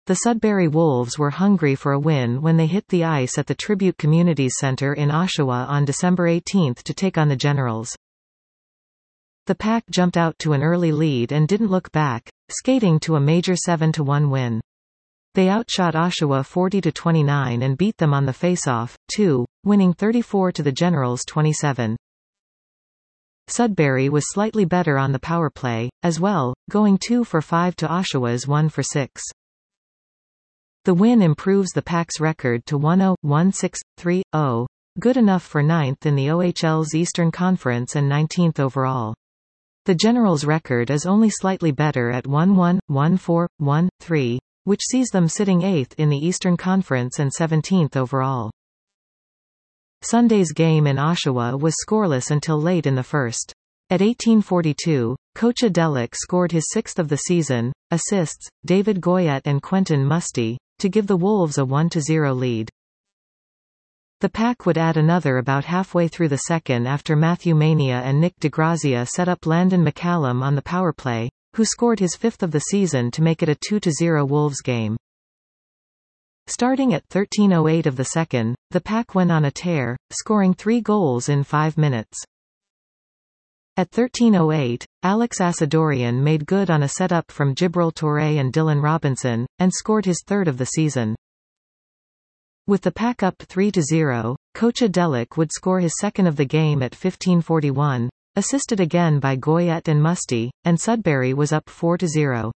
The Sudbury Wolves were hungry for a win when they hit the ice at the Tribute Communities Center in Oshawa on December 18 to take on the Generals. The Pack jumped out to an early lead and didn't look back, skating to a major 7-1 win. They outshot Oshawa 40-29 and beat them on the face-off, too, winning 34 to the Generals 27. Sudbury was slightly better on the power play, as well, going 2 for 5 to Oshawa's 1 for 6. The win improves the Pack's record to 1-0-1-6-3-0, good enough for 9th in the OHL's Eastern Conference and 19th overall. The Generals' record is only slightly better at 1-1-1-4-1-3, which sees them sitting 8th in the Eastern Conference and 17th overall. Sunday's game in Oshawa was scoreless until late in the first. At 18:42, Kocha Delic scored his 6th of the season, assists, David Goyette and Quentin Musty, to give the Wolves a 1-0 lead. The Pack would add another about halfway through the second after Matthew Mania and Nick DeGrazia set up Landon McCallum on the power play, who scored his 5th of the season to make it a 2-0 Wolves game. Starting at 13:08 of the second, the Pack went on a tear, scoring 3 goals in 5 minutes. At 13:08, Alex Asadorian made good on a setup from Jibril Touré and Dylan Robinson, and scored his 3rd of the season. With the Pack up 3-0, Kocha Delic would score his 2nd of the game at 15:41, assisted again by Goyette and Musty, and Sudbury was up 4-0.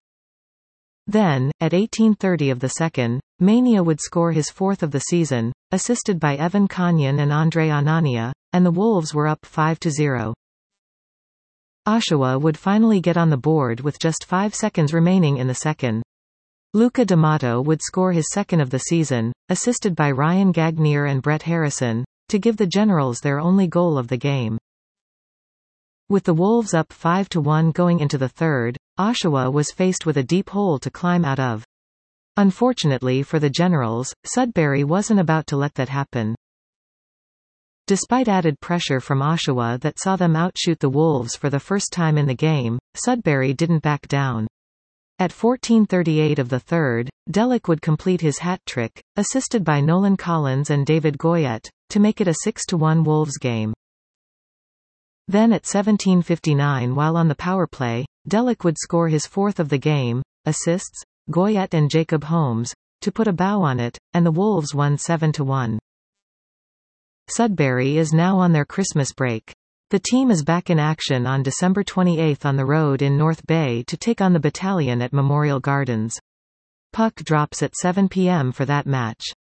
Then, at 18:30 of the second, Mania would score his 4th of the season, assisted by Evan Kanyan and Andre Anania, and the Wolves were up 5-0. Oshawa would finally get on the board with just 5 seconds remaining in the second. Luca D'Amato would score his 2nd of the season, assisted by Ryan Gagnier and Brett Harrison, to give the Generals their only goal of the game. With the Wolves up 5-1 going into the third, Oshawa was faced with a deep hole to climb out of. Unfortunately for the Generals, Sudbury wasn't about to let that happen. Despite added pressure from Oshawa that saw them outshoot the Wolves for the first time in the game, Sudbury didn't back down. At 14:38 of the third, Delic would complete his hat trick, assisted by Nolan Collins and David Goyette, to make it a 6-1 Wolves game. Then at 17:59 while on the power play, Delic would score his 4th of the game, assists, Goyette and Jacob Holmes, to put a bow on it, and the Wolves won 7-1. Sudbury is now on their Christmas break. The team is back in action on December 28 on the road in North Bay to take on the Battalion at Memorial Gardens. Puck drops at 7 p.m. for that match.